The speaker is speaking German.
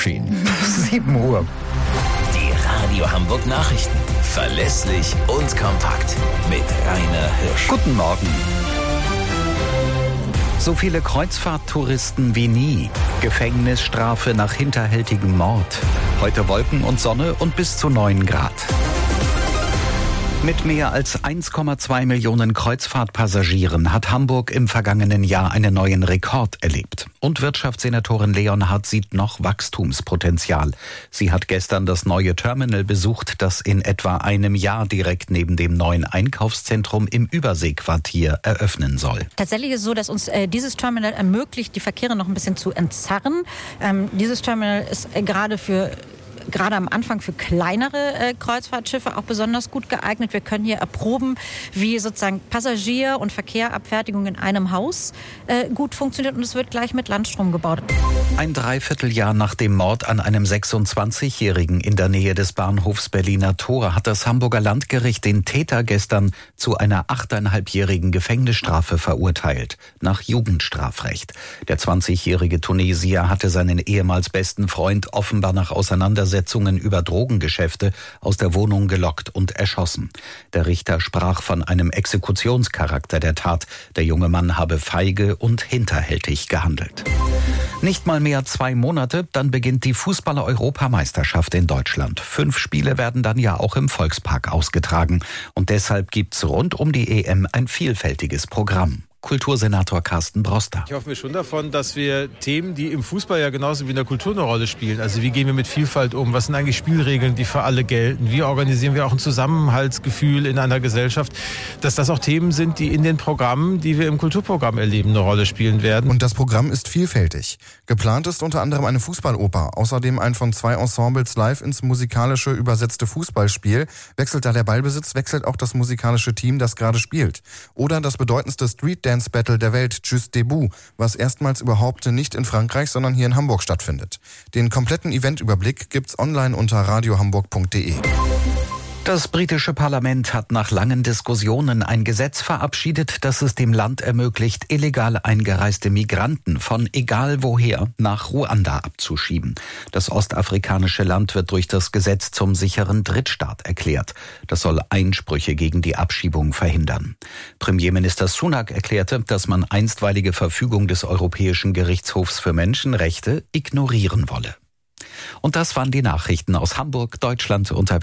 Waschmaschinen. 7 Uhr. Die Radio Hamburg Nachrichten. Verlässlich und kompakt. Mit Rainer Hirsch. Guten Morgen. So viele Kreuzfahrttouristen wie nie. Gefängnisstrafe nach hinterhältigem Mord. Heute Wolken und Sonne und bis zu 9 Grad. Mit mehr als 1,2 Millionen Kreuzfahrtpassagieren hat Hamburg im vergangenen Jahr einen neuen Rekord erlebt. Und Wirtschaftssenatorin Leonhardt sieht noch Wachstumspotenzial. Sie hat gestern das neue Terminal besucht, das in etwa einem Jahr direkt neben dem neuen Einkaufszentrum im Überseequartier eröffnen soll. Tatsächlich ist es so, dass uns dieses Terminal ermöglicht, die Verkehre noch ein bisschen zu entzerren. Dieses Terminal ist gerade am Anfang für kleinere Kreuzfahrtschiffe auch besonders gut geeignet. Wir können hier erproben, wie sozusagen Passagier- und Verkehrabfertigung in einem Haus gut funktioniert, und es wird gleich mit Landstrom gebaut. Ein Dreivierteljahr nach dem Mord an einem 26-Jährigen in der Nähe des Bahnhofs Berliner Tor hat das Hamburger Landgericht den Täter gestern zu einer 8,5-jährigen Gefängnisstrafe verurteilt, nach Jugendstrafrecht. Der 20-jährige Tunesier hatte seinen ehemals besten Freund offenbar nach Auseinandersetzungen über Drogengeschäfte aus der Wohnung gelockt und erschossen. Der Richter sprach von einem Exekutionscharakter der Tat. Der junge Mann habe feige und hinterhältig gehandelt. Nicht mal mehr 2 Monate, dann beginnt die Fußball-Europameisterschaft in Deutschland. 5 Spiele werden dann ja auch im Volkspark ausgetragen. Und deshalb gibt's rund um die EM ein vielfältiges Programm. Kultursenator Carsten Broster. Ich hoffe mir schon davon, dass wir Themen, die im Fußball ja genauso wie in der Kultur eine Rolle spielen, also wie gehen wir mit Vielfalt um, was sind eigentlich Spielregeln, die für alle gelten, wie organisieren wir auch ein Zusammenhaltsgefühl in einer Gesellschaft, dass das auch Themen sind, die in den Programmen, die wir im Kulturprogramm erleben, eine Rolle spielen werden. Und das Programm ist vielfältig. Geplant ist unter anderem eine Fußballoper, außerdem ein von 2 Ensembles live ins musikalische übersetzte Fußballspiel. Wechselt da der Ballbesitz, wechselt auch das musikalische Team, das gerade spielt. Oder das bedeutendste Street-Dance Battle der Welt, Tschüss Debout, was erstmals überhaupt nicht in Frankreich, sondern hier in Hamburg stattfindet. Den kompletten Eventüberblick gibt's online unter radiohamburg.de. Das britische Parlament hat nach langen Diskussionen ein Gesetz verabschiedet, das es dem Land ermöglicht, illegal eingereiste Migranten von egal woher nach Ruanda abzuschieben. Das ostafrikanische Land wird durch das Gesetz zum sicheren Drittstaat erklärt. Das soll Einsprüche gegen die Abschiebung verhindern. Premierminister Sunak erklärte, dass man einstweilige Verfügung des Europäischen Gerichtshofs für Menschenrechte ignorieren wolle. Und das waren die Nachrichten aus Hamburg, Deutschland und